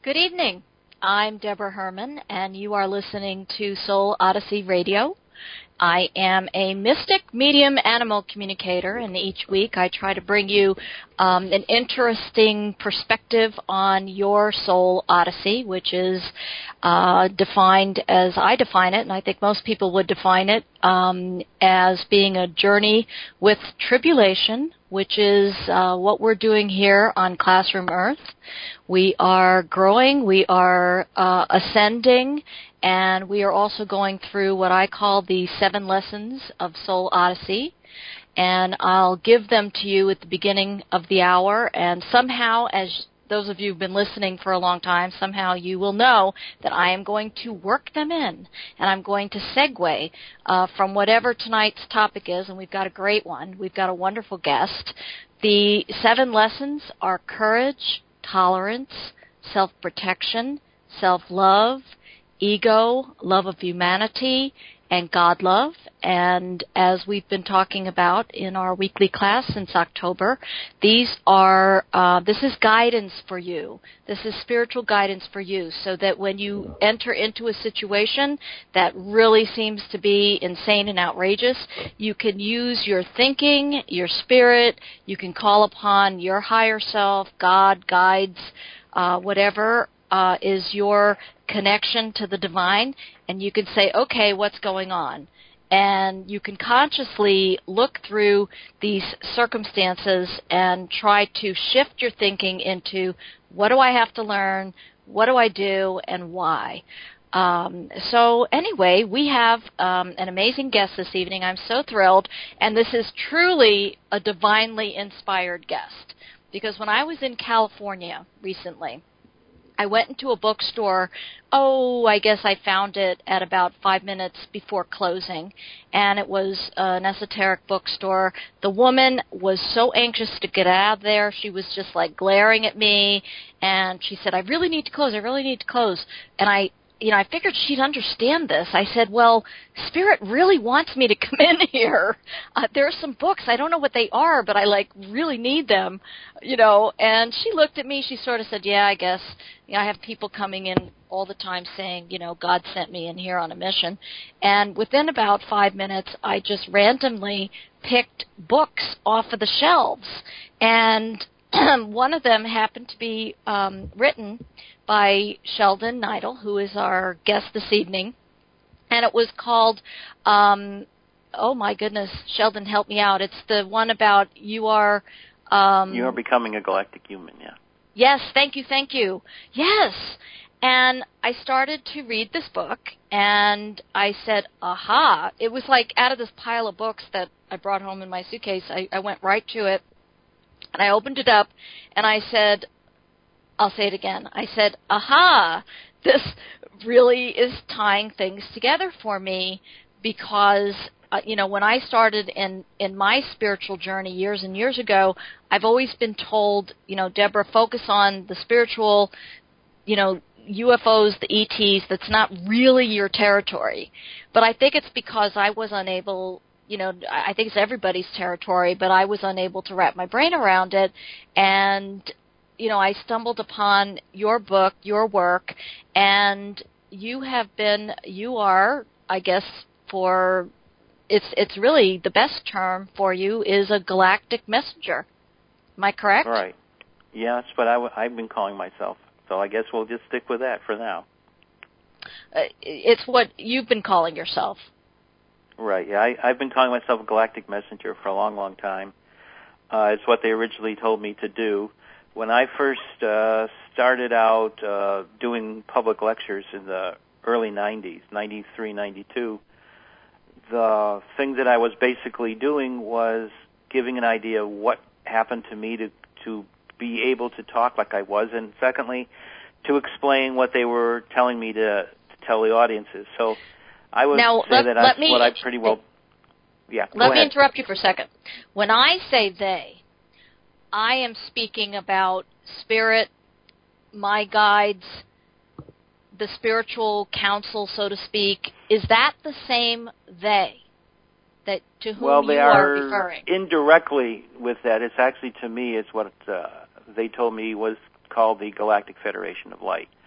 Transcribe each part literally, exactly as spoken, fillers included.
Good evening. I'm Deborah Herman, and you are listening to Soul Odyssey Radio. I am a mystic, medium, animal communicator, and each week I try to bring you um, an interesting perspective on your soul odyssey, which is uh, defined as I define it, and I think most people would define it um, as being a journey with tribulation, which is uh, what we're doing here on Classroom Earth. We are growing, we are uh, ascending, and we are also going through what I call the seven lessons of Soul Odyssey. And I'll give them to you at the beginning of the hour. And somehow, as those of you who've been listening for a long time, somehow you will know that I am going to work them in. And I'm going to segue uh, from whatever tonight's topic is. And we've got a great one. We've got a wonderful guest. The seven lessons are courage, tolerance, self-protection, self-love, ego, love of humanity, and God love. And as we've been talking about in our weekly class since October, these are, uh, this is guidance for you. This is spiritual guidance for you, so that when you enter into a situation that really seems to be insane and outrageous, you can use your thinking, your spirit, you can call upon your higher self, God, guides, uh, whatever uh, is your connection to the divine, and you can say, okay, what's going on? And you can consciously look through these circumstances and try to shift your thinking into, what do I have to learn, what do I do, and why? Um, so anyway, we have um, an amazing guest this evening. I'm so thrilled, and this is truly a divinely inspired guest, because when I was in California recently, I went into a bookstore, oh, I guess I found it at about five minutes before closing, and it was an esoteric bookstore. The woman was so anxious to get out of there. She was just like glaring at me, and she said, I really need to close, I really need to close. And I, you know, I figured she'd understand this. I said, well, Spirit really wants me to come in here. Uh, there are some books. I don't know what they are, but I, like, really need them, you know. And she looked at me. She sort of said, yeah, I guess. You know, I have people coming in all the time saying, you know, God sent me in here on a mission. And within about five minutes, I just randomly picked books off of the shelves. And one of them happened to be um, written by Sheldon Neidel, who is our guest this evening, and it was called, um, oh my goodness, Sheldon, help me out. It's the one about you are... Um, you are becoming a galactic human, yeah. Yes, thank you, thank you. Yes, and I started to read this book, and I said, aha. It was like out of this pile of books that I brought home in my suitcase, I, I went right to it, and I opened it up, and I said, I'll say it again. I said, aha, this really is tying things together for me, because, uh, you know, when I started in, in my spiritual journey years and years ago, I've always been told, you know, Deborah, focus on the spiritual, you know, U F Os, the E Ts, that's not really your territory. But I think it's because I was unable, you know, I think it's everybody's territory, but I was unable to wrap my brain around it. And you know, I stumbled upon your book, your work, and you have been, you are, I guess, for, it's it's really the best term for you is a galactic messenger. Am I correct? Right. Yeah, that's what I w- I've been calling myself. So I guess we'll just stick with that for now. Uh, it's what you've been calling yourself. Right. Yeah, I, I've been calling myself a galactic messenger for a long, long time. Uh, it's what they originally told me to do. When I first uh, started out uh, doing public lectures in the early nineties, ninety-three, ninety-two, the thing that I was basically doing was giving an idea of what happened to me to, to be able to talk like I was, and secondly, to explain what they were telling me to, to tell the audiences. So I would now, say let, that that's me, what I pretty well... Yeah, Let go me ahead. interrupt you for a second. When I say they, I am speaking about spirit, my guides, the spiritual council, so to speak. Is that the same they that to whom well, they you are, are referring? Indirectly with that. It's actually, to me, it's what uh, they told me was called the Galactic Federation of Light.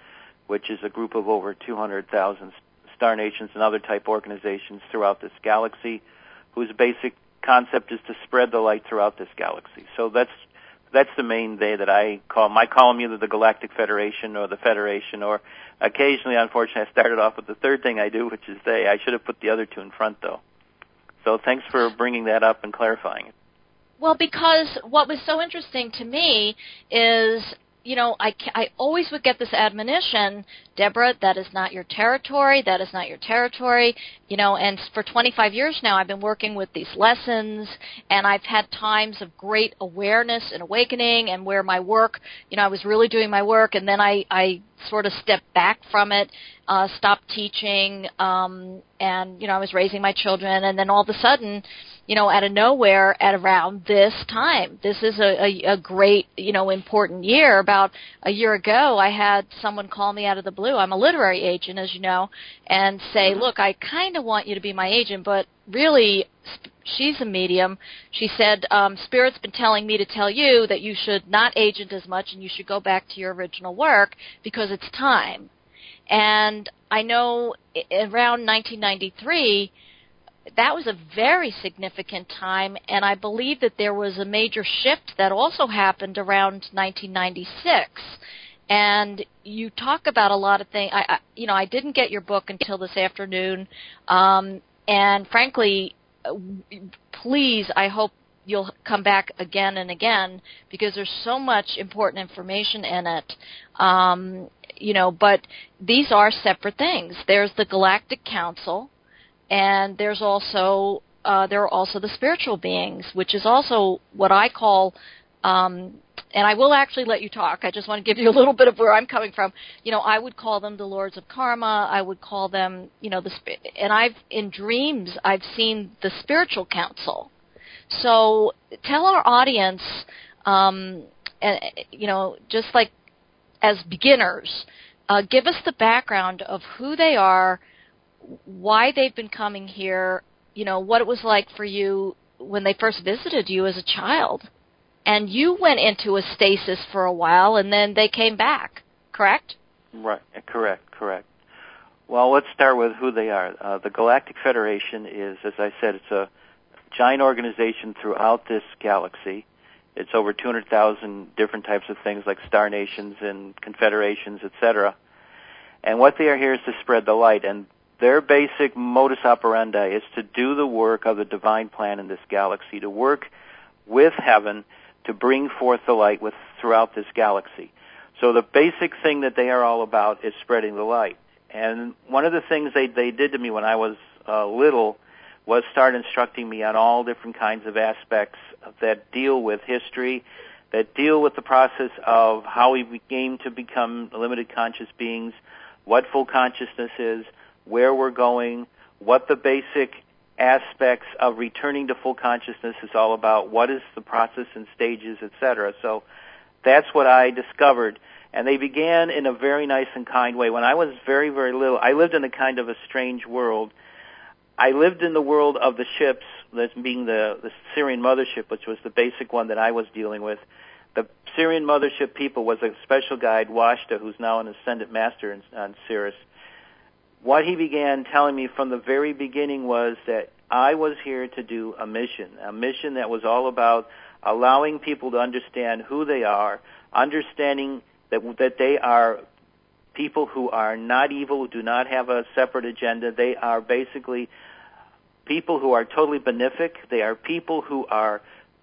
which is a group of over two hundred thousand star nations and other type organizations throughout this galaxy, whose basic concept is to spread the light throughout this galaxy. So that's that's the main day that I call. I call them either the Galactic Federation or the Federation, or occasionally, unfortunately, I started off with the third thing I do, which is they. I should have put the other two in front, though. So thanks for bringing that up and clarifying it. Well, because what was so interesting to me is, you know, I, I always would get this admonition, Deborah, that is not your territory, that is not your territory, you know, and for twenty-five years now I've been working with these lessons, and I've had times of great awareness and awakening, and where my work, you know, I was really doing my work, and then I, I sort of stepped back from it, uh, stopped teaching, um, and, you know, I was raising my children, and then all of a sudden, you know, out of nowhere at around this time. This is a, a, a great, you know, important year. About a year ago, I had someone call me out of the blue. I'm a literary agent, as you know, and say, look, I kind of want you to be my agent, but really, she's a medium. She said, um, Spirit's been telling me to tell you that you should not agent as much and you should go back to your original work because it's time. And I know around nineteen ninety-three, that was a very significant time, and I believe that there was a major shift that also happened around nineteen ninety-six. And you talk about a lot of things. I, I, you know, I didn't get your book until this afternoon, um, and frankly, please, I hope you'll come back again and again, because there's so much important information in it. Um, you know, but these are separate things. There's the Galactic Council, and there's also uh, there are also the spiritual beings, which is also what I call, um, and I will actually let you talk. I just want to give you a little bit of where I'm coming from. You know, I would call them the Lords of Karma. I would call them, you know, the and I've in dreams I've seen the spiritual council. So tell our audience, um, and, you know, just like as beginners, uh, give us the background of who they are, why they've been coming here, you know, what it was like for you when they first visited you as a child. And you went into a stasis for a while, and then they came back, correct? Right, correct, correct. Well, let's start with who they are. Uh, the Galactic Federation is, as I said, it's a giant organization throughout this galaxy. It's over two hundred thousand different types of things like star nations and confederations, et cetera. And what they are here is to spread the light. And their basic modus operandi is to do the work of the divine plan in this galaxy, to work with heaven to bring forth the light with throughout this galaxy. So the basic thing that they are all about is spreading the light. And one of the things they, they did to me when I was uh, little was start instructing me on all different kinds of aspects that deal with history, that deal with the process of how we came to become limited conscious beings, what full consciousness is, where we're going, what the basic aspects of returning to full consciousness is all about, what is the process and stages, et cetera. So that's what I discovered. And they began in a very nice and kind way. When I was very, very little, I lived in a kind of a strange world. I lived in the world of the ships, that being the, the Syrian mothership, which was the basic one that I was dealing with. The Syrian mothership people was a special guide, Washta, who's now an ascendant master in, on Sirius. What he began telling me from the very beginning was that I was here to do a mission, a mission that was all about allowing people to understand who they are, understanding that that they are people who are not evil, who do not have a separate agenda. They are basically people who are totally benefic. They are people who are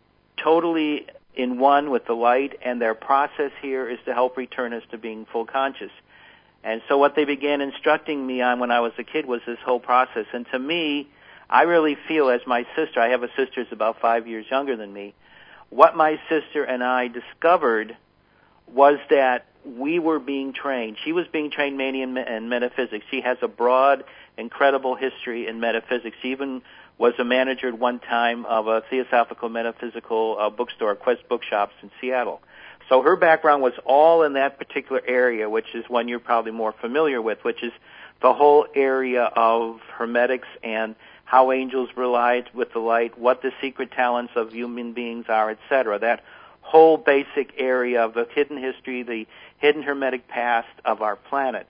totally in one with the light, and their process here is to help return us to being full conscious. And so what they began instructing me on when I was a kid was this whole process. And to me, I really feel as my sister, I have a sister who's about five years younger than me, what my sister and I discovered was that we were being trained. She was being trained mainly in, in metaphysics. She has a broad, incredible history in metaphysics. She even was a manager at one time of a theosophical metaphysical uh, bookstore, Quest Bookshops in Seattle. So her background was all in that particular area, which is one you're probably more familiar with, which is the whole area of hermetics and how angels relate with the light, what the secret talents of human beings are, et cetera. That whole basic area of the hidden history, the hidden hermetic past of our planet.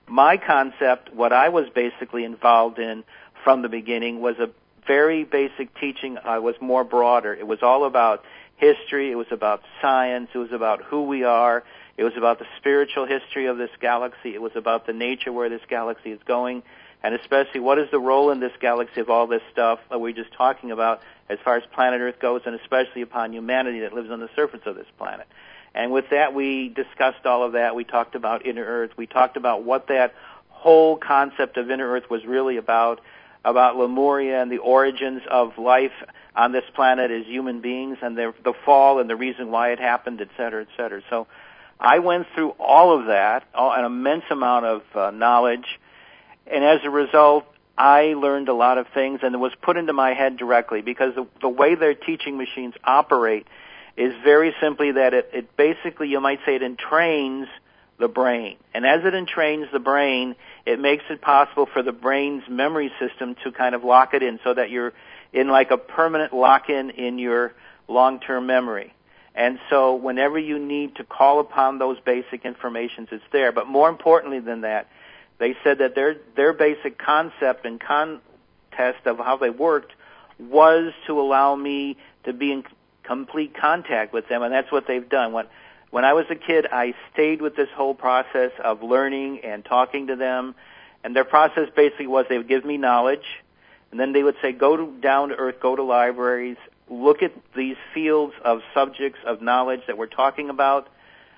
my concept, what I was basically involved in from the beginning, was a very basic teaching. I was more broader. It was all about history. It was about science. It was about who we are. It was about the spiritual history of this galaxy. It was about the nature where this galaxy is going, and especially what is the role in this galaxy of all this stuff that we're just talking about as far as planet Earth goes, and especially upon humanity that lives on the surface of this planet. And with that, we discussed all of that. We talked about inner Earth. We talked about what that whole concept of inner Earth was really about, about Lemuria and the origins of life on this planet as human beings, and the, the fall and the reason why it happened, et cetera, et cetera. So I went through all of that, all, an immense amount of uh, knowledge, and as a result, I learned a lot of things, and it was put into my head directly, because the, the way their teaching machines operate is very simply that it, it basically, you might say, it entrains the brain. And as it entrains the brain, it makes it possible for the brain's memory system to kind of lock it in so that you're in like a permanent lock-in in your long-term memory. And so whenever you need to call upon those basic informations, it's there. But more importantly than that, they said that their their basic concept and contest of how they worked was to allow me to be in complete contact with them, and that's what they've done. When when I was a kid, I stayed with this whole process of learning and talking to them, and their process basically was they would give me knowledge, and then they would say, go to, down to earth, go to libraries, look at these fields of subjects of knowledge that we're talking about,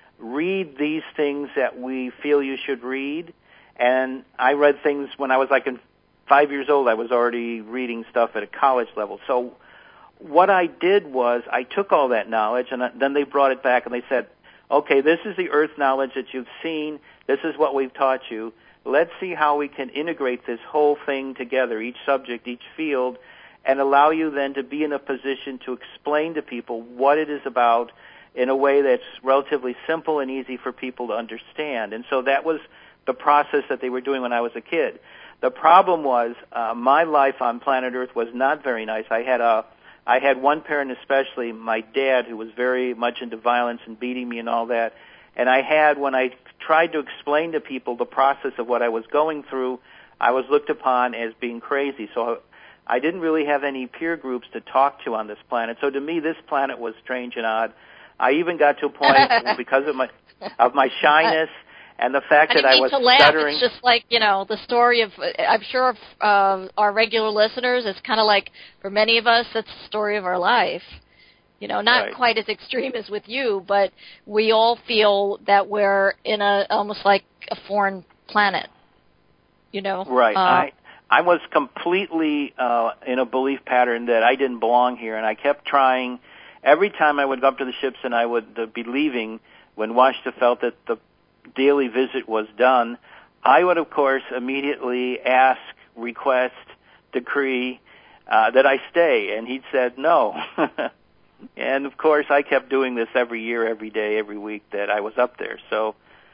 read these things that we feel you should read. And I read things when I was like in five years old. I was already reading stuff at a college level. So what I did was I took all that knowledge, and then they brought it back and they said, okay, this is the earth knowledge that you've seen. This is what we've taught you. Let's see how we can integrate this whole thing together, each subject, each field, and allow you then to be in a position to explain to people what it is about in a way that's relatively simple and easy for people to understand. And so that was the process that they were doing when I was a kid. The problem was uh, my life on planet Earth was not very nice. I had a I had one parent, especially my dad, who was very much into violence and beating me and all that. And I had, when I tried to explain to people the process of what I was going through, I was looked upon as being crazy. So I didn't really have any peer groups to talk to on this planet. So to me, this planet was strange and odd. I even got to a point because of my of my shyness and the fact I that I was to laugh. stuttering. It's just like, you know, the story of, I'm sure uh, our regular listeners, it's kind of like, for many of us, it's the story of our life. You know, not right. quite as extreme as with you, but we all feel that we're in a almost like a foreign planet, you know. Right. Uh, I I was completely uh, in a belief pattern that I didn't belong here, and I kept trying. Every time I would go up to the ships and I would uh, be leaving, when Washta felt that the daily visit was done, I would, of course, immediately ask, request, decree uh, that I stay. And he'd said no. And, of course, I kept doing this every year, every day, every week that I was up there. So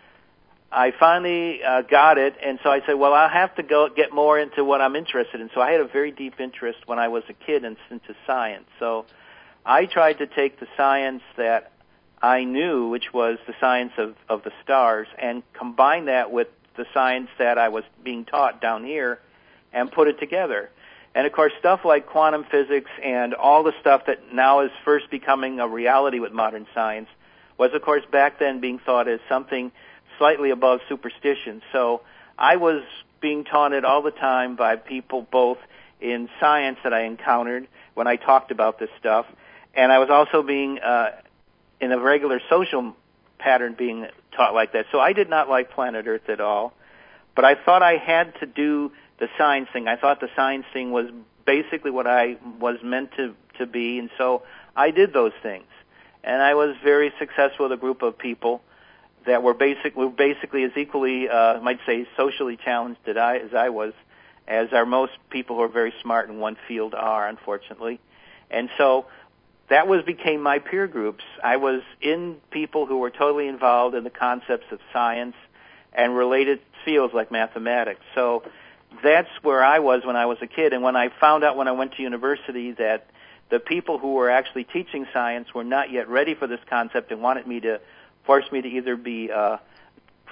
I finally uh, got it, and so I said, well, I'll have to go get more into what I'm interested in. So I had a very deep interest when I was a kid in, into science. So I tried to take the science that I knew, which was the science of, of the stars, and combine that with the science that I was being taught down here and put it together. And, of course, stuff like quantum physics and all the stuff that now is first becoming a reality with modern science was, of course, back then being thought as something slightly above superstition. So I was being taunted all the time by people both in science that I encountered when I talked about this stuff, and I was also being uh, in a regular social pattern being taught like that. So I did not like planet Earth at all, but I thought I had to do the science thing. I thought the science thing was basically what I was meant to, to be, and so I did those things. And I was very successful with a group of people that were, basic, were basically as equally, uh, I might say, socially challenged as I, as I was, as are most people who are very smart in one field are, unfortunately. And so that was became my peer groups. I was in people who were totally involved in the concepts of science and related fields like mathematics. So that's where I was when I was a kid. And when I found out when I went to university that the people who were actually teaching science were not yet ready for this concept and wanted me to, force me to either be uh,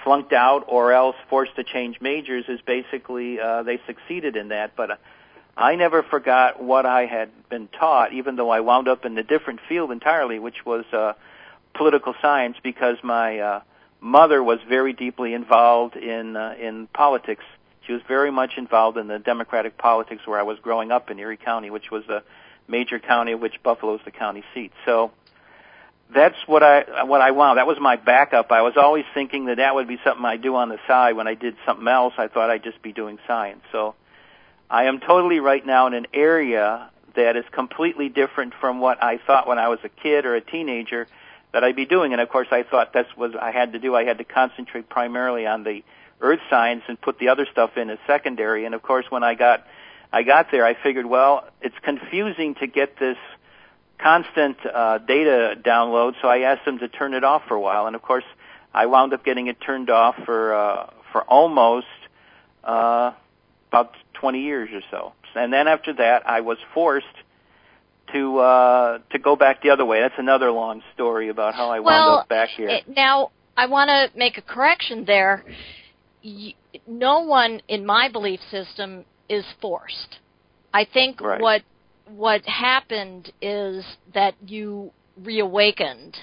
flunked out or else forced to change majors is basically uh, they succeeded in that. But I never forgot what I had been taught, even though I wound up in a different field entirely, which was uh, political science, because my uh, mother was very deeply involved in uh, in politics. She was very much involved in the Democratic politics where I was growing up in Erie County, which was a major county of which Buffalo is the county seat. So that's what I what I wanted. That was my backup. I was always thinking that that would be something I'd do on the side. When I did something else, I thought I'd just be doing science. So I am totally right now in an area that is completely different from what I thought when I was a kid or a teenager that I'd be doing. And of course, I thought that's what I had to do. I had to concentrate primarily on the earth science and put the other stuff in as secondary. And of course, when I got I got there, I figured, well, it's confusing to get this constant uh, data download, so I asked them to turn it off for a while, and of course, I wound up getting it turned off for uh, for almost uh, about twenty years or so. And then after that, I was forced to uh, to go back the other way. That's another long story about how I wound well, up back here. It, now, I want to make a correction there. Y- no one in my belief system is forced. I think right. what what happened is that you reawakened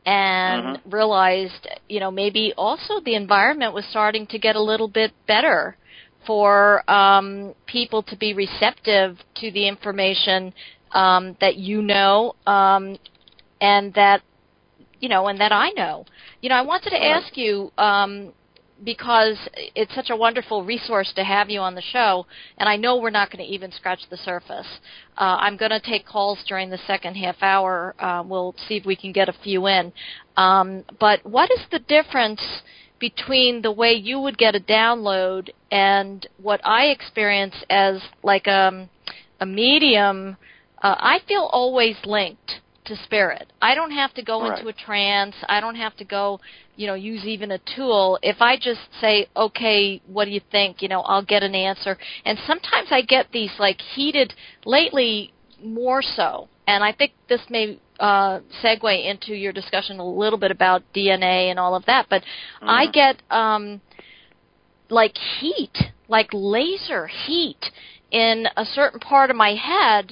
and mm-hmm. realized, you know, maybe also the environment was starting to get a little bit better for um, people to be receptive to the information um, that you know um, and that, you know, and that I know. You know, I wanted to ask you, um, because it's such a wonderful resource to have you on the show, and I know we're not going to even scratch the surface. Uh, I'm going to take calls during the second half hour. Uh, we'll see if we can get a few in. Um, but what is the difference between the way you would get a download and what I experience as like um, a medium? Uh, I feel always linked to spirit. I don't have to go right. into a trance. I don't have to go, you know, use even a tool. If I just say, okay, what do you think? You know, I'll get an answer. And sometimes I get these like heated, lately more so. And I think this may uh, segue into your discussion a little bit about D N A and all of that. But mm-hmm. I get um, like heat, like laser heat in a certain part of my head,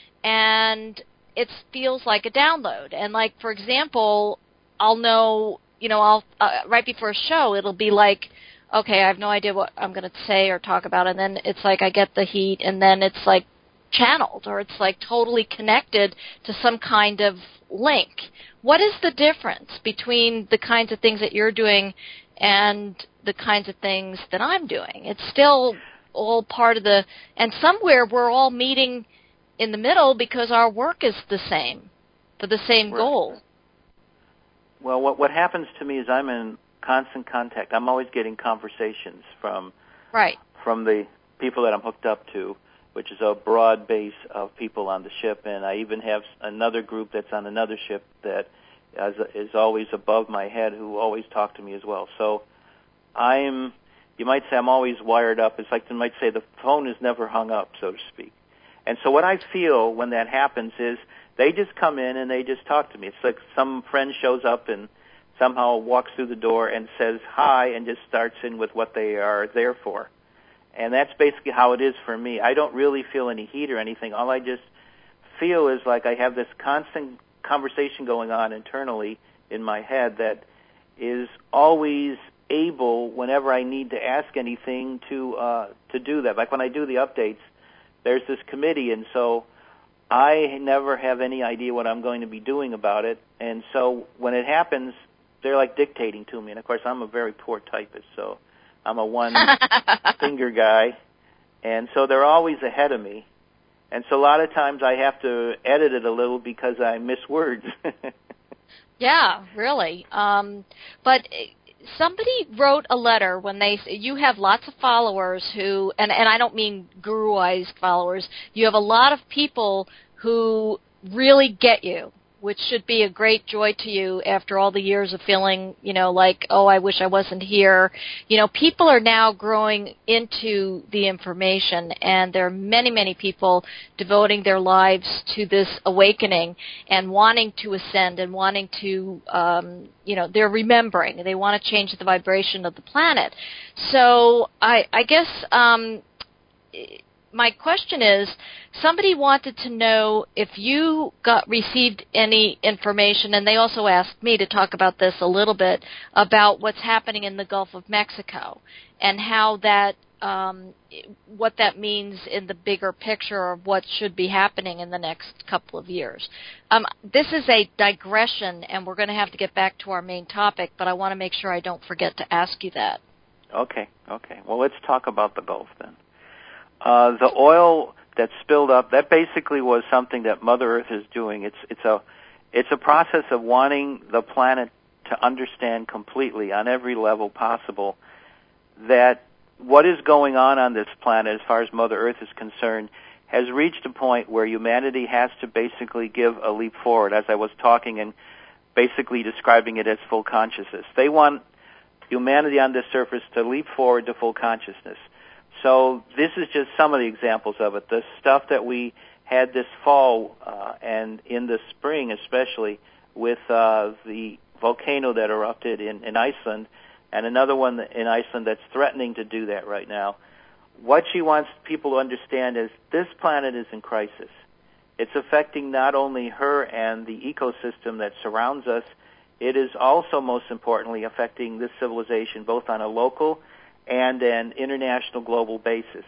and it feels like a download. And like, for example, I'll know, you know, I'll uh, right before a show, it'll be like, okay, I have no idea what I'm going to say or talk about, and then it's like I get the heat, and then it's like channeled, or it's like totally connected to some kind of link. What is the difference between the kinds of things that you're doing and the kinds of things that I'm doing? It's still all part of the, and somewhere we're all meeting in the middle because our work is the same, for the same right. goal. Well, what what happens to me is I'm in constant contact. I'm always getting conversations from right. from the people that I'm hooked up to, which is a broad base of people on the ship, and I even have another group that's on another ship that is, is always above my head who always talk to me as well. So I'm, you might say I'm always wired up. It's like you might say the phone is never hung up, so to speak. And so what I feel when that happens is they just come in and they just talk to me. It's like some friend shows up and somehow walks through the door and says hi and just starts in with what they are there for. And that's basically how it is for me. I don't really feel any heat or anything. All I just feel is like I have this constant conversation going on internally in my head that is always able, whenever I need to ask anything, to uh, to do that. Like when I do the updates, there's this committee, and so I never have any idea what I'm going to be doing about it. And so when it happens, they're like dictating to me. And, of course, I'm a very poor typist, so I'm a one-finger guy. And so they're always ahead of me. And so a lot of times I have to edit it a little because I miss words. Yeah, really. Um, but somebody wrote a letter when they, you have lots of followers who, and, and I don't mean guru-ized followers, you have a lot of people who really get you, which should be a great joy to you after all the years of feeling, you know, like, oh, I wish I wasn't here. You know, people are now growing into the information, and there are many, many people devoting their lives to this awakening and wanting to ascend and wanting to, um, you know, they're remembering. They want to change the vibration of the planet. So I, I guess um, my question is, somebody wanted to know if you got received any information, and they also asked me to talk about this a little bit, about what's happening in the Gulf of Mexico and how that, um, what that means in the bigger picture of what should be happening in the next couple of years. Um, this is a digression, and we're going to have to get back to our main topic, but I want to make sure I don't forget to ask you that. Okay, okay. Well, let's talk about the Gulf then. Uh, the oil that spilled up, that basically was something that Mother Earth is doing. It's it's a it's a process of wanting the planet to understand completely on every level possible that what is going on on this planet, as far as Mother Earth is concerned, has reached a point where humanity has to basically give a leap forward, as I was talking and basically describing it as full consciousness. They want humanity on this surface to leap forward to full consciousness. So this is just some of the examples of it. The stuff that we had this fall uh, and in the spring especially with uh, the volcano that erupted in, in Iceland and another one in Iceland that's threatening to do that right now. What she wants people to understand is this planet is in crisis. It's affecting not only her and the ecosystem that surrounds us, it is also, most importantly, affecting this civilization both on a local and an international global basis.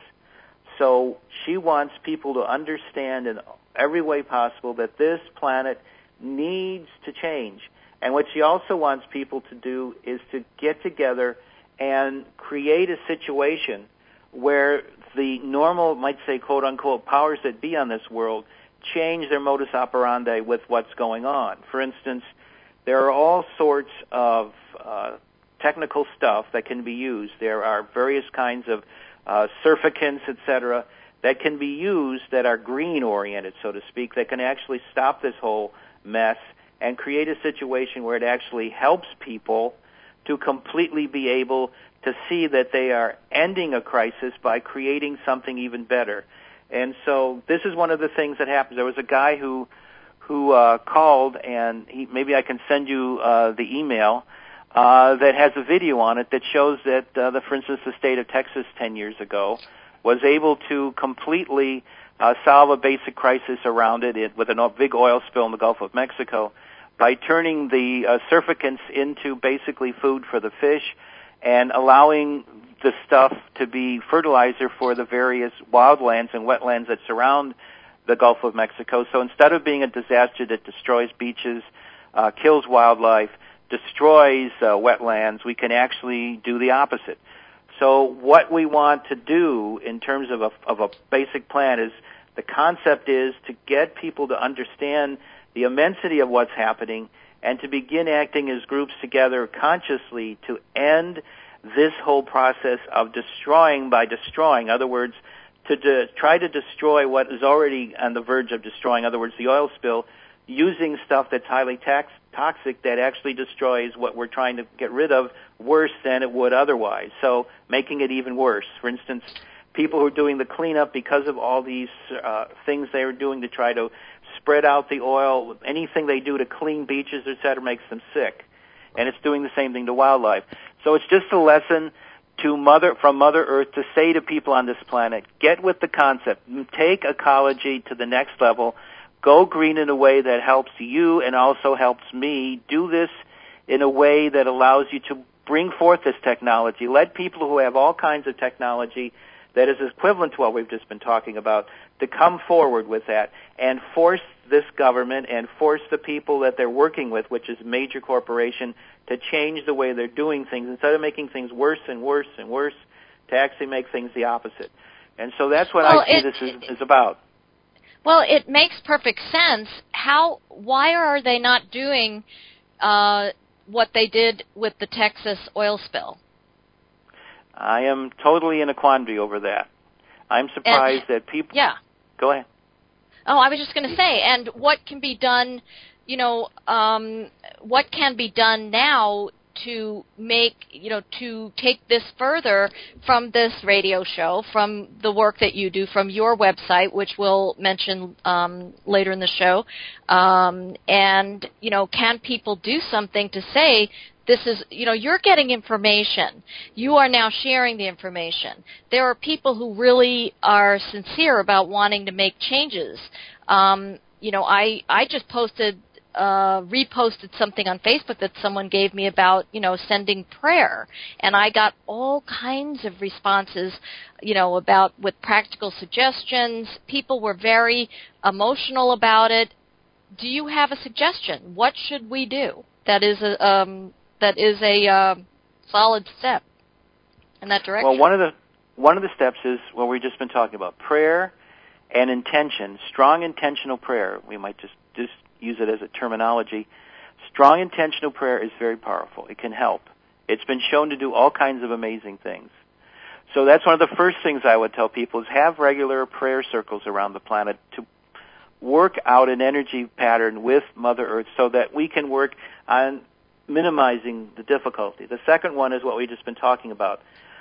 So she wants people to understand in every way possible that this planet needs to change. And what she also wants people to do is to get together and create a situation where the normal, might say, quote-unquote, powers that be on this world change their modus operandi with what's going on. For instance, there are all sorts of uh, technical stuff that can be used. There are various kinds of uh, surfactants, et cetera, that can be used that are green-oriented, so to speak, that can actually stop this whole mess and create a situation where it actually helps people to completely be able to see that they are ending a crisis by creating something even better. And so this is one of the things that happens. There was a guy who who uh, called, and he, maybe I can send you uh, the email, uh, that has a video on it that shows that, uh, the, for instance, the state of Texas ten years ago was able to completely uh, solve a basic crisis around it, it with a big oil spill in the Gulf of Mexico by turning the uh, surfactants into basically food for the fish and allowing the stuff to be fertilizer for the various wildlands and wetlands that surround the Gulf of Mexico. So instead of being a disaster that destroys beaches, uh, kills wildlife, destroys uh, wetlands, we can actually do the opposite. So what we want to do in terms of a, of a basic plan is, the concept is to get people to understand the immensity of what's happening and to begin acting as groups together consciously to end this whole process of destroying by destroying. In other words, to de- try to destroy what is already on the verge of destroying, in other words, the oil spill, using stuff that's highly tax- toxic that actually destroys what we're trying to get rid of worse than it would otherwise, so making it even worse. For instance, people who are doing the cleanup because of all these uh, things they are doing to try to spread out the oil, anything they do to clean beaches, et cetera, makes them sick. And it's doing the same thing to wildlife. So it's just a lesson to Mother, from Mother Earth to say to people on this planet, get with the concept, take ecology to the next level, go green in a way that helps you and also helps me, do this in a way that allows you to bring forth this technology. Let people who have all kinds of technology that is equivalent to what we've just been talking about to come forward with that and force this government and force the people that they're working with, which is a major corporation, to change the way they're doing things. Instead of making things worse and worse and worse, to actually make things the opposite. And so that's what well, I see it, this is, is about. Well, it makes perfect sense. How? Why are they not doing uh, what they did with the Texas oil spill? I am totally in a quandary over that. I'm surprised and, that people... Yeah. Go ahead. Oh, I was just going to say, and what can be done you know, um, what can be done now to make, you know, to take this further from this radio show, from the work that you do, from your website, which we'll mention um, later in the show, um, and, you know, can people do something to say, this is, you know, you're getting information. You are now sharing the information. There are people who really are sincere about wanting to make changes. Um, you know, I, I just posted Uh, reposted something on Facebook that someone gave me about, you know, sending prayer. And I got all kinds of responses, you know, about with practical suggestions. People were very emotional about it. Do you have a suggestion? What should we do that is a, um, that is a uh, solid step in that direction? Well, one of the one of the steps is what we've just been talking about, prayer and intention, strong intentional prayer. We might just, just use it as a terminology. Strong intentional prayer is very powerful. It can help. It's been shown to do all kinds of amazing things. So that's one of the first things I would tell people is have regular prayer circles around the planet to work out an energy pattern with Mother Earth so that we can work on minimizing the difficulty. The second one is what we've just been talking about.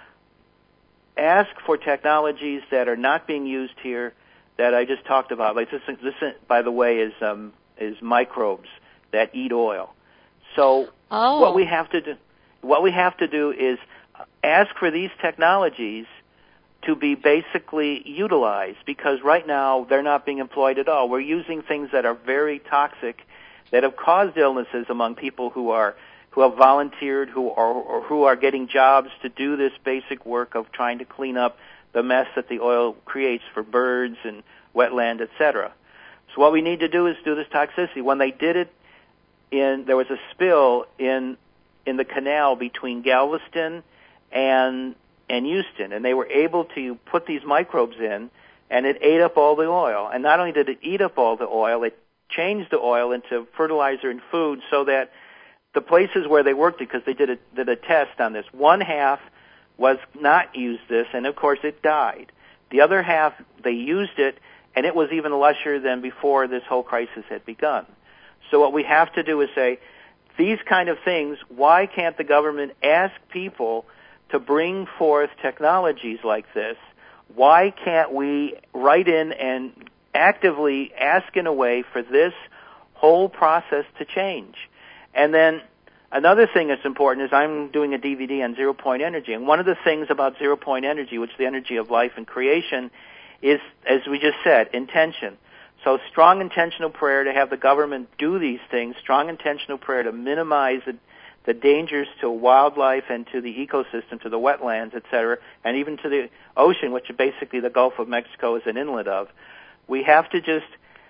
Ask for technologies that are not being used here that I just talked about. Like this, this by the way, is um, is microbes that eat oil. So oh. what we have to do, what we have to do is ask for these technologies to be basically utilized, because right now they're not being employed at all. We're using things that are very toxic, that have caused illnesses among people who are who have volunteered, who are or who are getting jobs to do this basic work of trying to clean up the mess that the oil creates for birds and wetland, et cetera. So what we need to do is do this toxicity. When they did it, in there was a spill in in the canal between Galveston and and Houston, and they were able to put these microbes in, and it ate up all the oil. And not only did it eat up all the oil, it changed the oil into fertilizer and food, so that the places where they worked it, because they did a, did a test on this, one half was not used this, and of course it died. The other half, they used it, and it was even lusher than before this whole crisis had begun. So what we have to do is say, these kind of things, why can't the government ask people to bring forth technologies like this? Why can't we write in and actively ask in a way for this whole process to change? And then another thing that's important is I'm doing a D V D on zero-point energy, and one of the things about zero-point energy, which is the energy of life and creation, is, as we just said, intention. So strong intentional prayer to have the government do these things, strong intentional prayer to minimize the, the dangers to wildlife and to the ecosystem, to the wetlands, et cetera, and even to the ocean, which basically the Gulf of Mexico is an inlet of. We have to just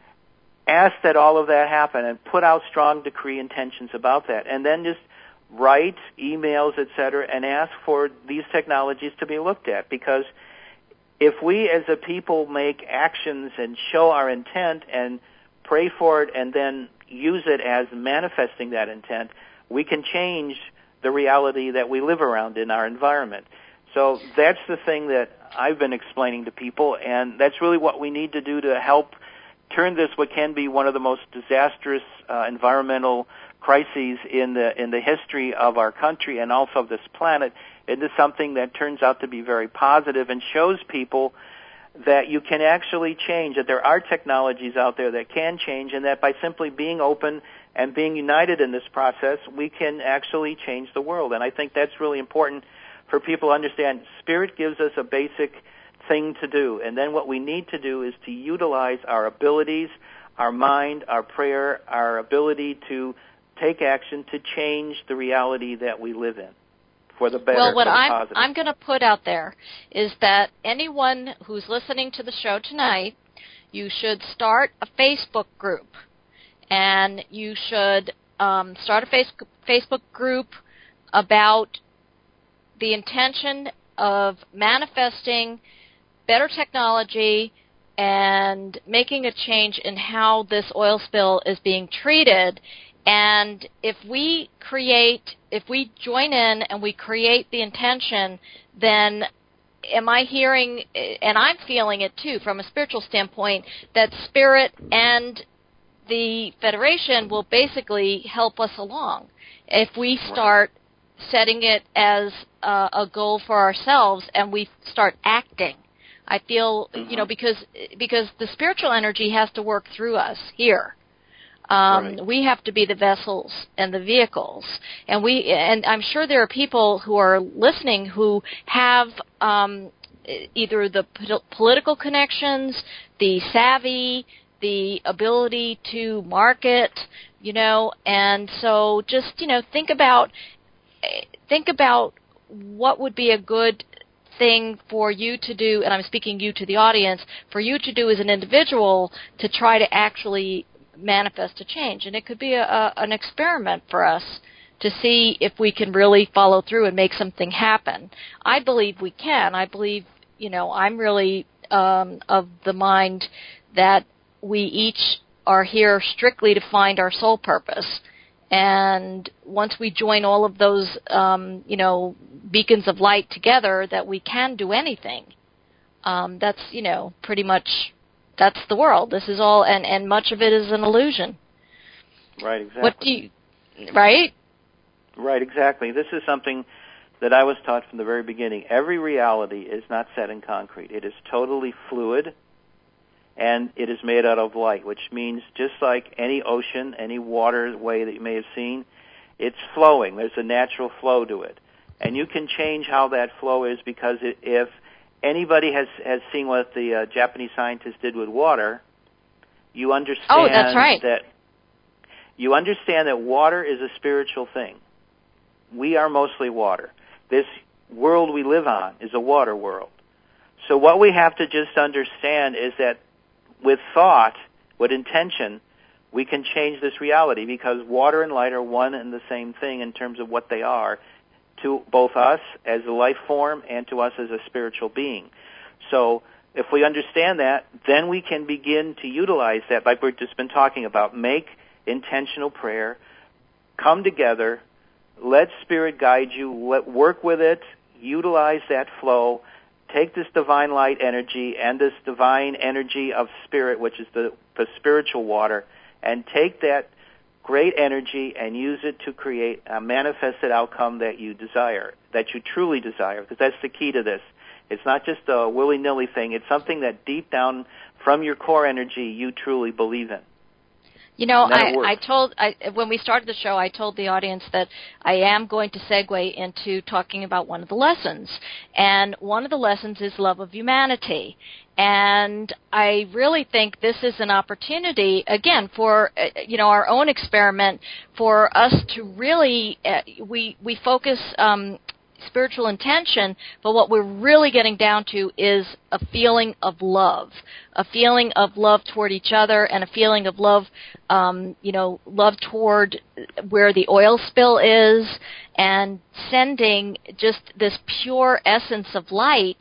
ask that all of that happen and put out strong decree intentions about that, and then just write emails, et cetera, and ask for these technologies to be looked at. Because if we as a people make actions and show our intent and pray for it and then use it as manifesting that intent, we can change the reality that we live around in our environment. So that's the thing that I've been explaining to people, and that's really what we need to do to help turn this, what can be one of the most disastrous uh, environmental crises in the in the history of our country and also of this planet, into something that turns out to be very positive and shows people that you can actually change, that there are technologies out there that can change, and that by simply being open and being united in this process, we can actually change the world. And I think that's really important for people to understand. Spirit gives us a basic thing to do, and then what we need to do is to utilize our abilities, our mind, our prayer, our ability to take action to change the reality that we live in for the better, well, what for the I'm, positive. I'm going to put out there is that anyone who's listening to the show tonight, you should start a Facebook group, and you should um, start a face, Facebook group about the intention of manifesting better technology and making a change in how this oil spill is being treated. And if we create, if we join in and we create the intention, then am I hearing, and I'm feeling it too from a spiritual standpoint, that spirit and the Federation will basically help us along. If we start right. setting it as uh, a goal for ourselves and we start acting, I feel, mm-hmm. you know, because because the spiritual energy has to work through us here. Um, right. We have to be the vessels and the vehicles, and we and I'm sure there are people who are listening who have um, either the po- political connections, the savvy, the ability to market, you know, and so just you know think about think about what would be a good thing for you to do, and I'm speaking you to the audience, for you to do as an individual to try to actually manifest a change. And it could be a, a, an experiment for us to see if we can really follow through and make something happen. I believe we can. I believe, you know, I'm really um, of the mind that we each are here strictly to find our soul purpose. And once we join all of those, um, you know, beacons of light together, that we can do anything. Um, that's, you know, pretty much, that's the world. This is all, and, and much of it is an illusion. Right, exactly. What do you, right? Right, exactly. This is something that I was taught from the very beginning. Every reality is not set in concrete. It is totally fluid, and it is made out of light, which means just like any ocean, any waterway that you may have seen, it's flowing. There's a natural flow to it. And you can change how that flow is, because it, if anybody has, has seen what the uh, Japanese scientists did with water, you understand oh, that's right. that you understand that water is a spiritual thing. We are mostly water. This world we live on is a water world. So what we have to just understand is that with thought, with intention, we can change this reality, because water and light are one and the same thing in terms of what they are to both us as a life form and to us as a spiritual being. So if we understand that, then we can begin to utilize that, like we've just been talking about. Make intentional prayer, come together, let Spirit guide you, let, work with it, utilize that flow, take this divine light energy and this divine energy of Spirit, which is the, the spiritual water, and take that great energy and use it to create a manifested outcome that you desire, that you truly desire, because that's the key to this. It's not just a willy-nilly thing. It's something that deep down from your core energy you truly believe in. You know, I, I told I, when we started the show, I told the audience that I am going to segue into talking about one of the lessons. And one of the lessons is love of humanity. And I really think this is an opportunity, again, for, uh, you know, our own experiment, for us to really, uh, we, we focus um, spiritual intention, but what we're really getting down to is a feeling of love, a feeling of love toward each other, and a feeling of love, um, you know, love toward where the oil spill is, and sending just this pure essence of light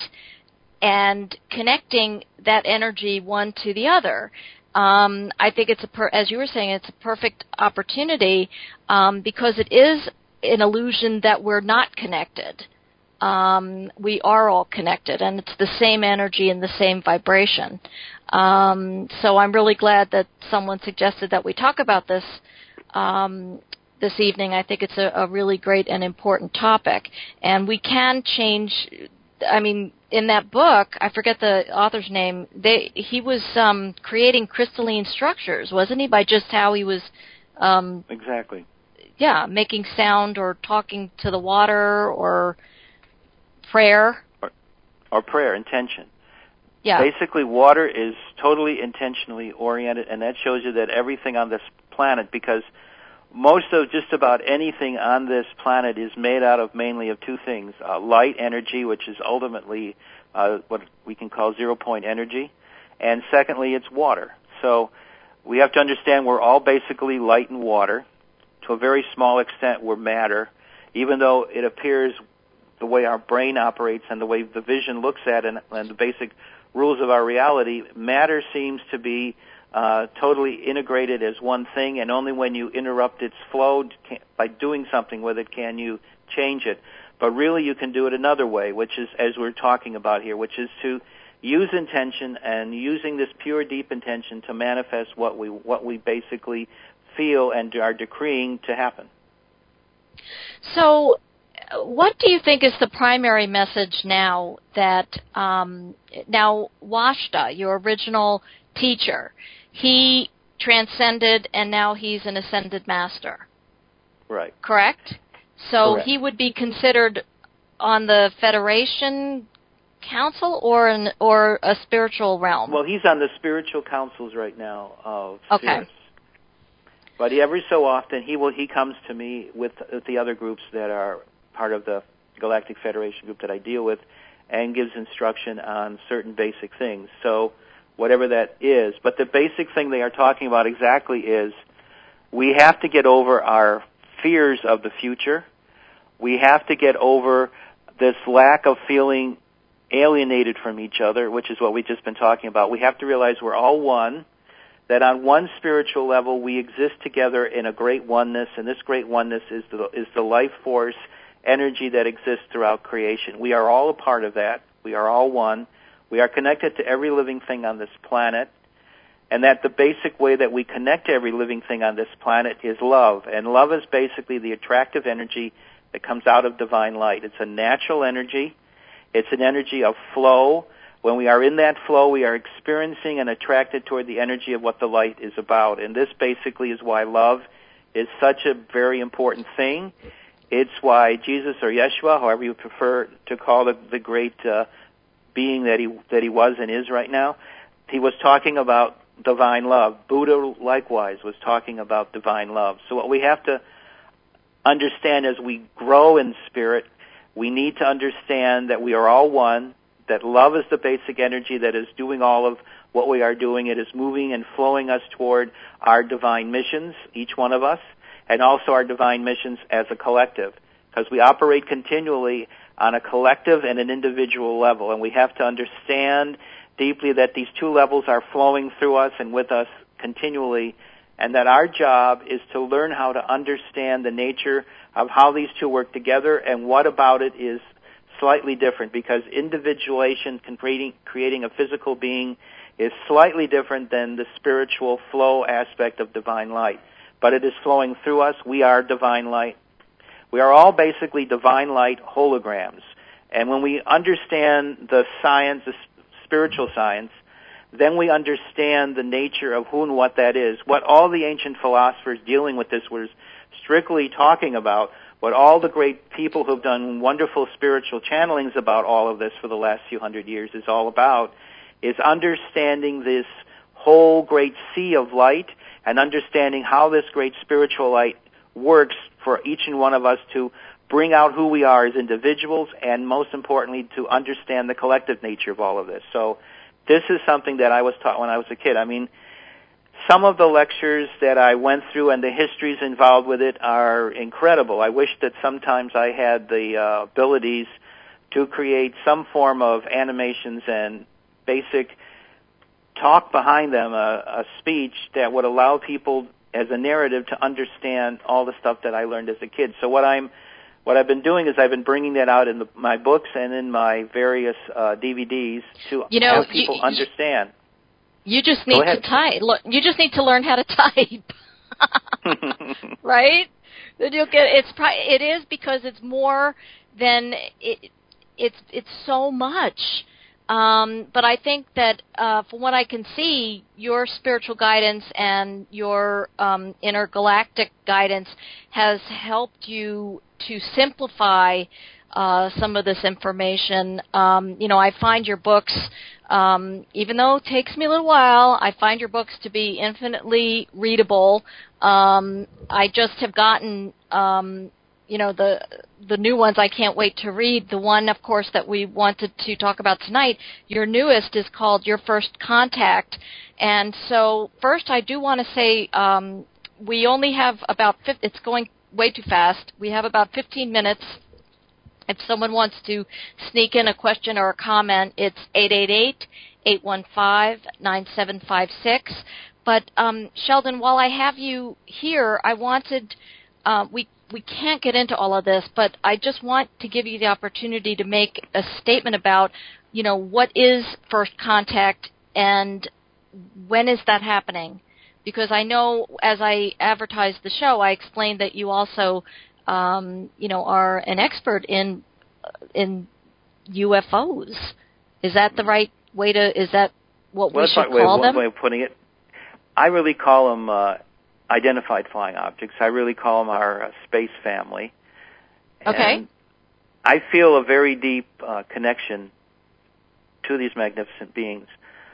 and connecting that energy one to the other. Um, I think it's a, per, as you were saying, it's a perfect opportunity um, because it is an illusion that we're not connected. Um, we are all connected, and it's the same energy and the same vibration. Um, so I'm really glad that someone suggested that we talk about this um, this evening. I think it's a, a really great and important topic, and we can change. I mean, in that book, I forget the author's name. They he was um, creating crystalline structures, wasn't he? By just how he was. Um, exactly. Yeah, making sound or talking to the water or prayer. Or, or prayer, intention. Yeah. Basically, water is totally intentionally oriented, and that shows you that everything on this planet, because most of just about anything on this planet is made out of mainly of two things, uh, light energy, which is ultimately uh, what we can call zero-point energy, and secondly, it's water. So we have to understand we're all basically light and water. To a very small extent, we're matter, even though it appears the way our brain operates and the way the vision looks at it and, and the basic rules of our reality, matter seems to be uh, totally integrated as one thing, and only when you interrupt its flow can, by doing something with it can you change it. But really you can do it another way, which is, as we're talking about here, which is to use intention and using this pure, deep intention to manifest what we what we basically feel and are decreeing to happen. So, what do you think is the primary message now that um, now Washta, your original teacher, he transcended and now he's an ascended master? Right. Correct? So Correct. he would be considered on the Federation Council or an, or a spiritual realm? Well, he's on the spiritual councils right now of okay. Spheres. But he, every so often he will he comes to me with, with the other groups that are part of the Galactic Federation group that I deal with, and gives instruction on certain basic things. So whatever that is, but the basic thing they are talking about exactly is we have to get over our fears of the future. We have to get over this lack of feeling alienated from each other, which is what we've just been talking about. We have to realize we're all one, that on one spiritual level we exist together in a great oneness, and this great oneness is the, is the life force energy that exists throughout creation. We are all a part of that. We are all one. We are connected to every living thing on this planet, and that the basic way that we connect to every living thing on this planet is love. And love is basically the attractive energy that comes out of divine light. It's a natural energy. It's an energy of flow. When we are in that flow, we are experiencing and attracted toward the energy of what the light is about. And this basically is why love is such a very important thing. It's why Jesus or Yeshua, however you prefer to call the, the great uh, being that he that he was and is right now, he was talking about divine love. Buddha likewise was talking about divine love. So what we have to understand as we grow in spirit, we need to understand that we are all one, that love is the basic energy that is doing all of what we are doing. It is moving and flowing us toward our divine missions, each one of us, and also our divine missions as a collective, because we operate continually on a collective and an individual level, and we have to understand deeply that these two levels are flowing through us and with us continually, and that our job is to learn how to understand the nature of how these two work together and what about it is slightly different, because individuation, creating, creating a physical being, is slightly different than the spiritual flow aspect of divine light. But it is flowing through us. We are divine light. We are all basically divine light holograms. And when we understand the science, the spiritual science, then we understand the nature of who and what that is. What all the ancient philosophers dealing with this was strictly talking about, what all the great people who've done wonderful spiritual channelings about all of this for the last few hundred years is all about, is understanding this whole great sea of light and understanding how this great spiritual light works for each and one of us to bring out who we are as individuals, and most importantly, to understand the collective nature of all of this. So this is something that I was taught when I was a kid. I mean, some of the lectures that I went through and the histories involved with it are incredible. I wish that sometimes I had the uh, abilities to create some form of animations and basic talk behind them, a, a speech that would allow people as a narrative to understand all the stuff that I learned as a kid. So what I'm, what I've been doing is I've been bringing that out in the, my books and in my various uh, D V Ds to you know, have people you, understand. You just need to type. You just need to learn how to type, right? Then you'll get. It's probably, it is because it's more than it. It's it's so much. Um, but I think that uh, from what I can see, your spiritual guidance and your um, intergalactic guidance has helped you to simplify uh, some of this information. Um, you know, I find your books, um, even though it takes me a little while, I find your books to be infinitely readable. Um, I just have gotten, um, you know, the the new ones I can't wait to read. The one, of course, that we wanted to talk about tonight, your newest, is called Your First Contact. And so first I do want to say um, we only have about, it's going way too fast. We have about fifteen minutes. If someone wants to sneak in a question or a comment, it's eight eight eight, eight one five, nine seven five six. But, um, Sheldon, while I have you here, I wanted, uh, we we can't get into all of this, but I just want to give you the opportunity to make a statement about you know, what is first contact and when is that happening? Because I know as I advertised the show, I explained that you also, um, you know, are an expert in in U F Os. Is that the right way to? Is that what well, we should way, call one them? One way of putting it. I really call them uh, identified flying objects. I really call them our uh, space family. Okay. And I feel a very deep uh, connection to these magnificent beings.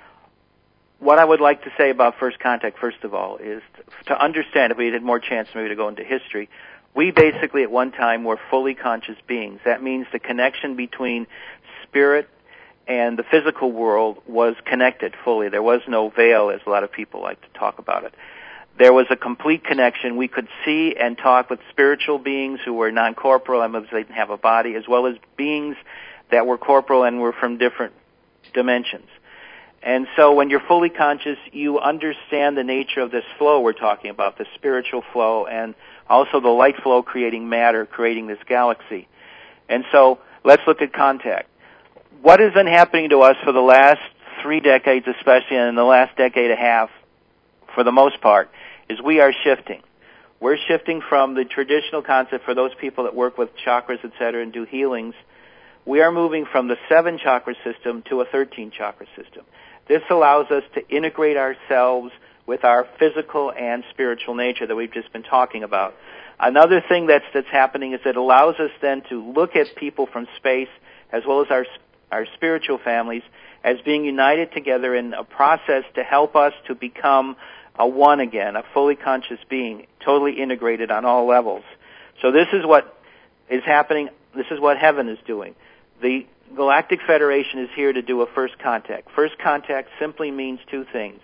What I would like to say about first contact, first of all, is to, to understand, if we had more chance maybe to go into history, we basically at one time were fully conscious beings. That means the connection between spirit and the physical world was connected fully. There was no veil, as a lot of people like to talk about it. There was a complete connection. We could see and talk with spiritual beings who were non-corporeal, and they didn't have a body, as well as beings that were corporeal and were from different dimensions. And so when you're fully conscious, you understand the nature of this flow we're talking about, the spiritual flow, and also the light flow creating matter, creating this galaxy. And so let's look at contact. What has been happening to us for the last three decades, especially, and in the last decade and a half, for the most part, is we are shifting. We're shifting from the traditional concept for those people that work with chakras, et cetera, and do healings. We are moving from the seven chakra system to a thirteen chakra system. This allows us to integrate ourselves with our physical and spiritual nature that we've just been talking about. Another thing that's that's happening is it allows us then to look at people from space as well as our our spiritual families as being united together in a process to help us to become a one again, a fully conscious being, totally integrated on all levels. So this is what is happening. This is what heaven is doing. The Galactic Federation is here to do a first contact. First contact simply means two things.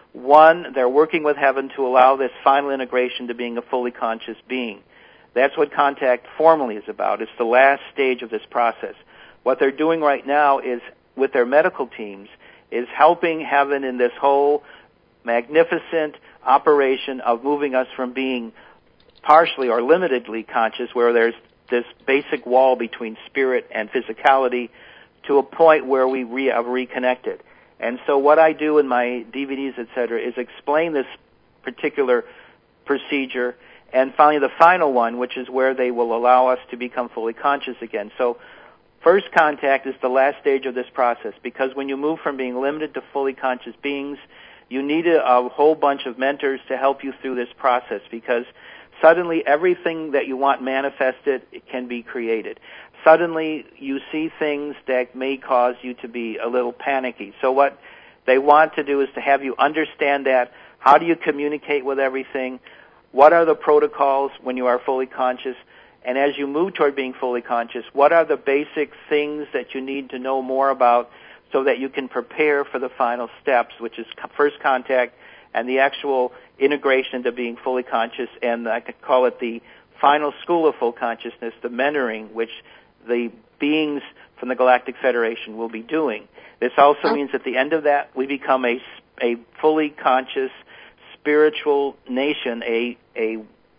One, they're working with heaven to allow this final integration to being a fully conscious being. That's what contact formally is about. It's the last stage of this process. What they're doing right now is, with their medical teams, is helping heaven in this whole magnificent operation of moving us from being partially or limitedly conscious, where there's this basic wall between spirit and physicality, to a point where we re- have reconnected. And so what I do in my D V Ds, et cetera, is explain this particular procedure, and finally the final one, which is where they will allow us to become fully conscious again. So first contact is the last stage of this process, because when you move from being limited to fully conscious beings, you need a, a whole bunch of mentors to help you through this process, because suddenly everything that you want manifested can be created. Suddenly you see things that may cause you to be a little panicky. So what they want to do is to have you understand that. How do you communicate with everything? What are the protocols when you are fully conscious? And as you move toward being fully conscious, what are the basic things that you need to know more about so that you can prepare for the final steps, which is first contact and the actual integration into being fully conscious, and I could call it the final school of full consciousness, the mentoring, which the beings from the Galactic Federation will be doing. This also oh. means at the end of that, we become a, a fully conscious spiritual nation, a, a,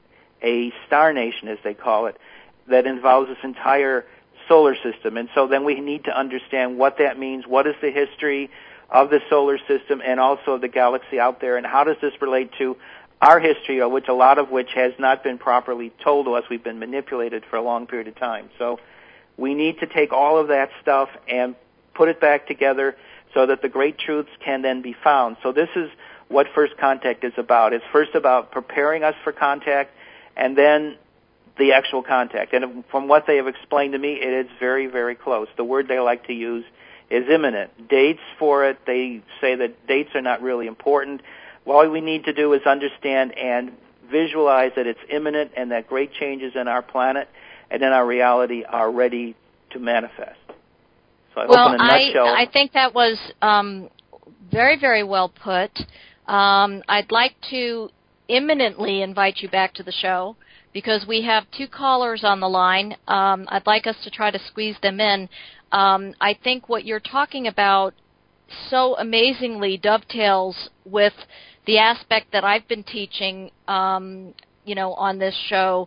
a star nation, as they call it, that involves this entire solar system. And so then we need to understand what that means, what is the history of the solar system and also the galaxy out there, and how does this relate to our history, which a lot of which has not been properly told to us. We've been manipulated for a long period of time. So we need to take all of that stuff and put it back together so that the great truths can then be found. So this is what First Contact is about. It's first about preparing us for contact, and then the actual contact. And from what they have explained to me, it is very, very close. The word they like to use is imminent. Dates for it, they say that dates are not really important. All we need to do is understand and visualize that it's imminent and that great changes in our planet and in our reality are ready to manifest. So I well, hope in a nutshell... I, I think that was um, very, very well put. Um, I'd like to imminently invite you back to the show, because we have two callers on the line. Um, I'd like us to try to squeeze them in. Um, I think what you're talking about so amazingly dovetails with the aspect that I've been teaching, um, you know, on this show,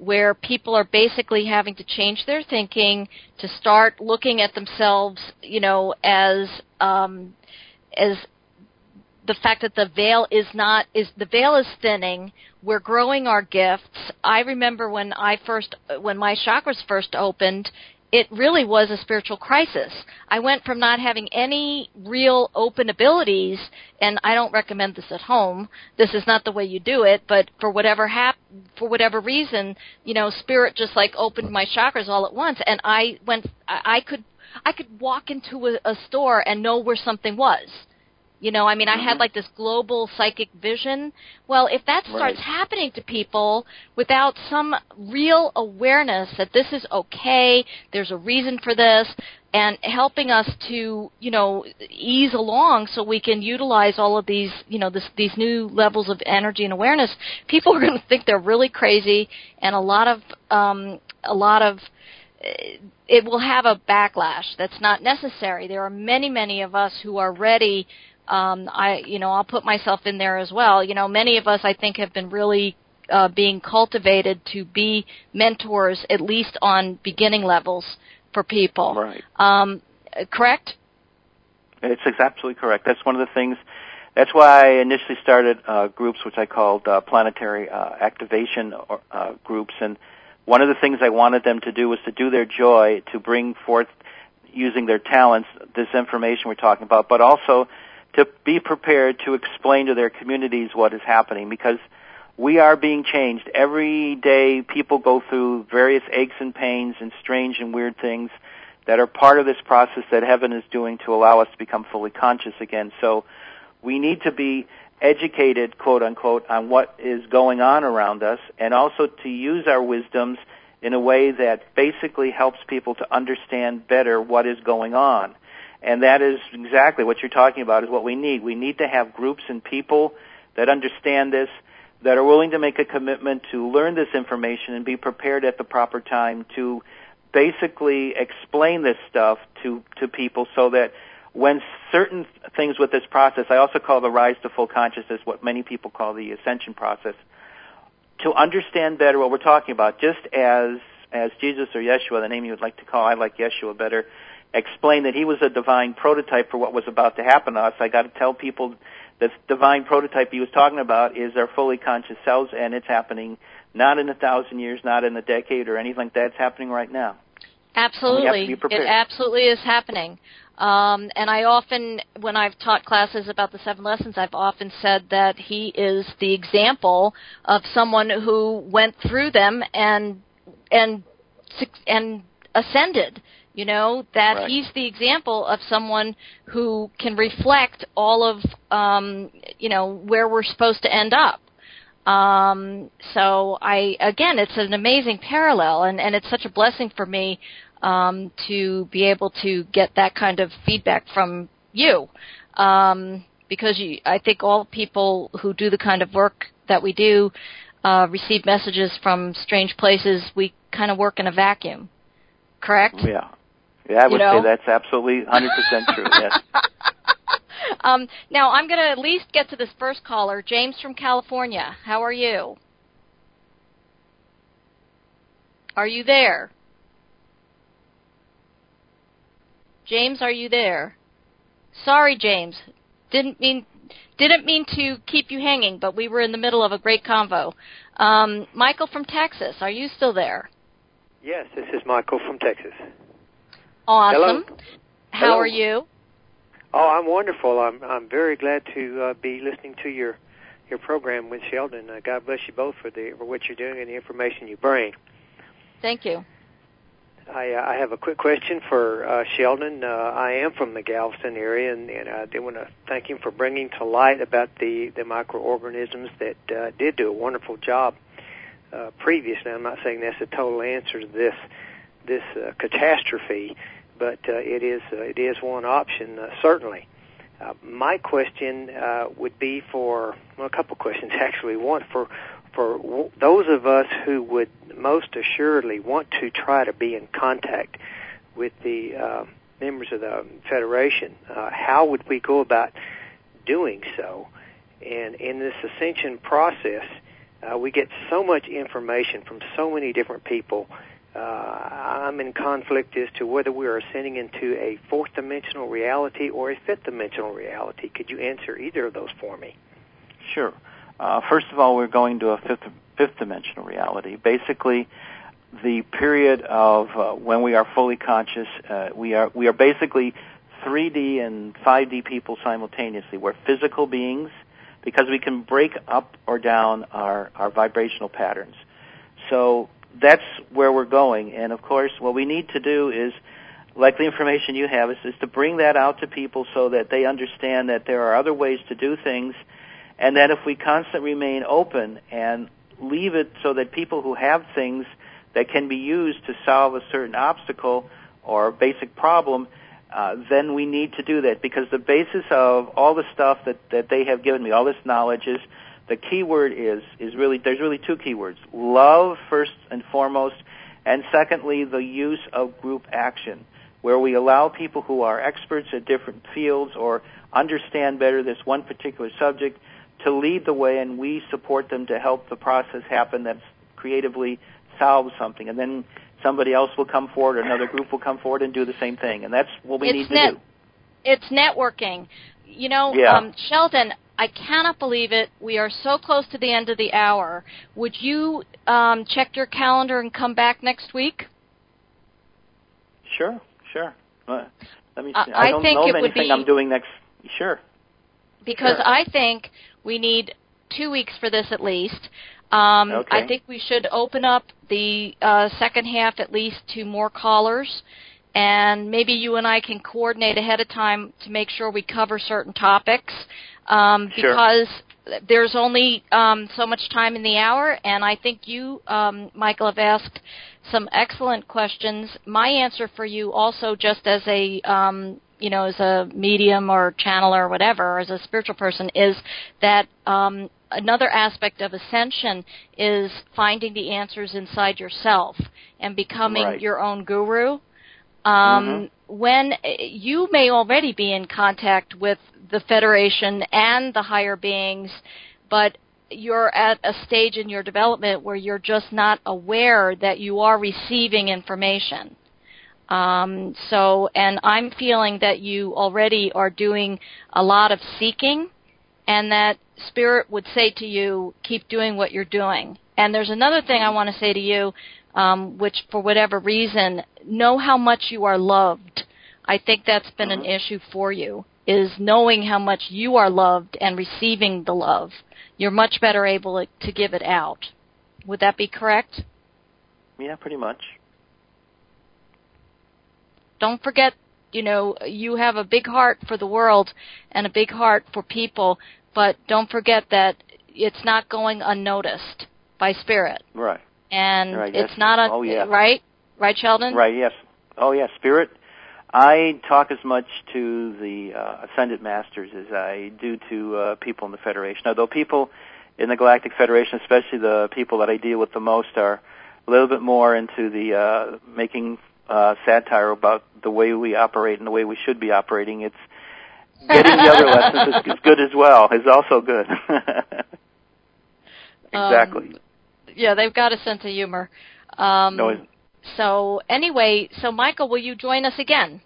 where people are basically having to change their thinking, to start looking at themselves, you know, as um, as the fact that the veil is not is the veil is thinning. We're growing our gifts. I remember when I first when my chakras first opened, it really was a spiritual crisis. I went from not having any real open abilities, and I don't recommend this at home. This is not the way you do it, but for whatever hap- for whatever reason, you know, Spirit just like opened my chakras all at once, and I went. I, I could I could walk into a, a store and know where something was. You know, I mean, I had like this global psychic vision. Well, if that starts Right. happening to people without some real awareness that this is okay, there's a reason for this, and helping us to, you know, ease along so we can utilize all of these, you know, this, these new levels of energy and awareness, people are going to think they're really crazy, and a lot of, um, a lot of, it will have a backlash that's not necessary. There are many, many of us who are ready. Um, I, you know, I'll put myself in there as well. You know, many of us, I think, have been really uh, being cultivated to be mentors, at least on beginning levels for people. Right. Um, correct? It's absolutely correct. That's one of the things. That's why I initially started uh, groups which I called uh, planetary uh, activation uh, groups. And one of the things I wanted them to do was to do their joy, to bring forth, using their talents, this information we're talking about, but also to be prepared to explain to their communities what is happening, because we are being changed. Every day people go through various aches and pains and strange and weird things that are part of this process that heaven is doing to allow us to become fully conscious again. So we need to be educated, quote unquote, on what is going on around us, and also to use our wisdoms in a way that basically helps people to understand better what is going on. And that is exactly what you're talking about, is what we need. We need to have groups and people that understand this, that are willing to make a commitment to learn this information and be prepared at the proper time to basically explain this stuff to, to people, so that when certain things with this process, I also call the rise to full consciousness, what many people call the ascension process, to understand better what we're talking about, just as as Jesus or Yeshua, the name you would like to call, I like Yeshua better, explained that he was a divine prototype for what was about to happen to us. I got to tell people this divine prototype he was talking about is our fully conscious selves, and it's happening not in a thousand years, not in a decade or anything like that. It's happening right now. Absolutely. It absolutely is happening. Um, and I often, when I've taught classes about the seven lessons, I've often said that he is the example of someone who went through them and and and ascended. You know, that Right. he's the example of someone who can reflect all of, um, you know, where we're supposed to end up. Um, so I, again, it's an amazing parallel, and, and it's such a blessing for me um, to be able to get that kind of feedback from you, um, because you, I think all people who do the kind of work that we do uh, receive messages from strange places. We kind of work in a vacuum, correct? Yeah. Yeah, I would you know? say that's absolutely one hundred percent true, yes. Um, now, I'm going to at least get to this first caller, James from California. How are you? Are you there? James, are you there? Sorry, James. Didn't mean didn't mean to keep you hanging, but we were in the middle of a great convo. Um, Michael from Texas, are you still there? Yes, this is Michael from Texas. Awesome. Hello. How Hello. are you? Oh, I'm wonderful. I'm I'm very glad to uh, be listening to your your program with Sheldon. Uh, God bless you both for the for what you're doing and the information you bring. Thank you. I uh, I have a quick question for uh, Sheldon. Uh, I am from the Galveston area, and, and I do want to thank him for bringing to light about the the microorganisms that uh, did do a wonderful job uh, previously. I'm not saying that's a total answer to this this uh, catastrophe, but uh, it is uh, it is one option, uh, certainly. Uh, my question uh, would be for, well, a couple questions actually. One, for for w- those of us who would most assuredly want to try to be in contact with the uh, members of the Federation, uh, how would we go about doing so? And in this ascension process, Uh, we get so much information from so many different people. Uh, I'm in conflict as to whether we are ascending into a fourth dimensional reality or a fifth dimensional reality. Could you answer either of those for me? Sure. Uh, first of all, we're going to a fifth fifth dimensional reality. Basically, the period of uh, when we are fully conscious, uh, we are we are basically three D and five D people simultaneously. We're physical beings because we can break up or down our, our vibrational patterns. So that's where we're going. And, of course, what we need to do is, like the information you have, is, is to bring that out to people so that they understand that there are other ways to do things, and that if we constantly remain open and leave it so that people who have things that can be used to solve a certain obstacle or basic problem, uh, then we need to do that, because the basis of all the stuff that, that they have given me, all this knowledge, is the key word is, is really, there's really two key words. Love, first and foremost, and secondly, the use of group action, where we allow people who are experts at different fields or understand better this one particular subject to lead the way, and we support them to help the process happen that's creatively solves something. And then somebody else will come forward, or another group will come forward and do the same thing. And that's what we it's need to net- do. It's networking. You know, yeah. um, Sheldon, I cannot believe it. We are so close to the end of the hour. Would you um, check your calendar and come back next week? Sure, sure. Uh, let me see. Uh, I, I don't think know it of would anything be, I'm doing next. Sure. Because sure. I think we need two weeks for this at least. Um, okay. I think we should open up the uh, second half at least to more callers, and maybe you and I can coordinate ahead of time to make sure we cover certain topics, um, sure. because there's only um, so much time in the hour, and I think you, um, Michael, have asked some excellent questions. My answer for you also, just as a um, you know, as a medium or channeler or whatever, or as a spiritual person, is that um, another aspect of ascension is finding the answers inside yourself and becoming right. your own guru. Um, mm-hmm. When you may already be in contact with the Federation and the higher beings, but you're at a stage in your development where you're just not aware that you are receiving information. Um, so, and I'm feeling that you already are doing a lot of seeking, and that Spirit would say to you, keep doing what you're doing. And there's another thing I want to say to you, um, which for whatever reason, know how much you are loved. I think that's been mm-hmm. an issue for you, is knowing how much you are loved and receiving the love. You're much better able to give it out. Would that be correct? Yeah, pretty much. Don't forget, you know, you have a big heart for the world and a big heart for people, but don't forget that it's not going unnoticed by Spirit. Right. And right, it's yes. not a, oh, yeah. right? Right, Sheldon? Right, yes. Oh, yeah, Spirit. I talk as much to the uh, Ascended Masters as I do to uh, people in the Federation, although people in the Galactic Federation, especially the people that I deal with the most, are a little bit more into the uh, making Uh, satire about the way we operate and the way we should be operating. It's getting the other lessons is, is good as well. Is also good. exactly. Um, yeah, they've got a sense of humor. Um, no, so anyway, so Michael, will you join us again?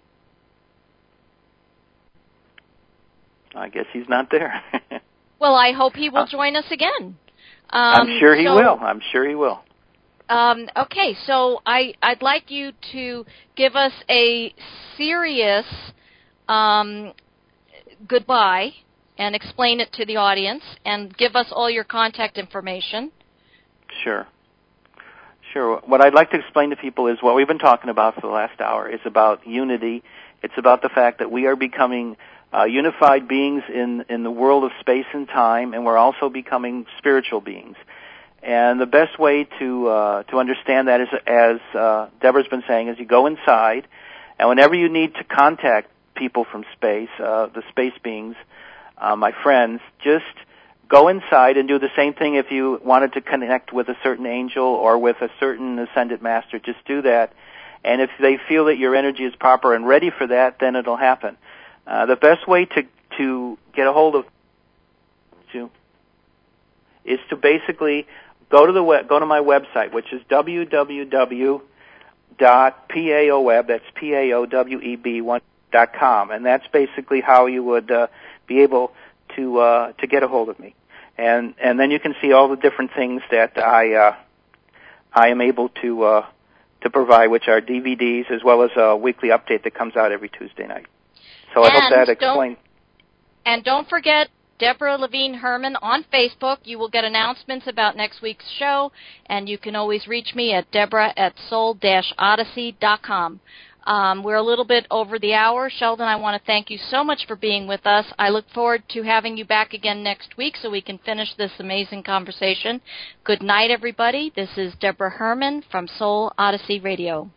I guess he's not there. Well, I hope he will join us again. Um, I'm sure he so, will. I'm sure he will. Um, okay, so I, I'd like you to give us a serious um, goodbye and explain it to the audience, and give us all your contact information. Sure. Sure. What I'd like to explain to people is what we've been talking about for the last hour is about unity. It's about the fact that we are becoming uh, unified beings in, in the world of space and time, and we're also becoming spiritual beings. And the best way to uh, to understand that is, as uh, Deborah's been saying, is you go inside, and whenever you need to contact people from space, uh, the space beings, uh, my friends, just go inside and do the same thing if you wanted to connect with a certain angel or with a certain ascended master. Just do that. And if they feel that your energy is proper and ready for that, then it'll happen. Uh, the best way to, to get a hold of you is to basically go to the web, go to my website, which is w w w dot paoweb, that's P A O W E B one dot com, and that's basically how you would uh, be able to uh, to get a hold of me. And and then you can see all the different things that I uh, I am able to uh, to provide, which are D V Ds as well as a weekly update that comes out every Tuesday night. So I and hope that explains. And don't forget Deborah Levine Herman on Facebook. You will get announcements about next week's show, and you can always reach me at Deborah at soul dash odyssey dot com. Um, we're a little bit over the hour. Sheldon, I want to thank you so much for being with us. I look forward to having you back again next week so we can finish this amazing conversation. Good night, everybody. This is Deborah Herman from Soul Odyssey Radio.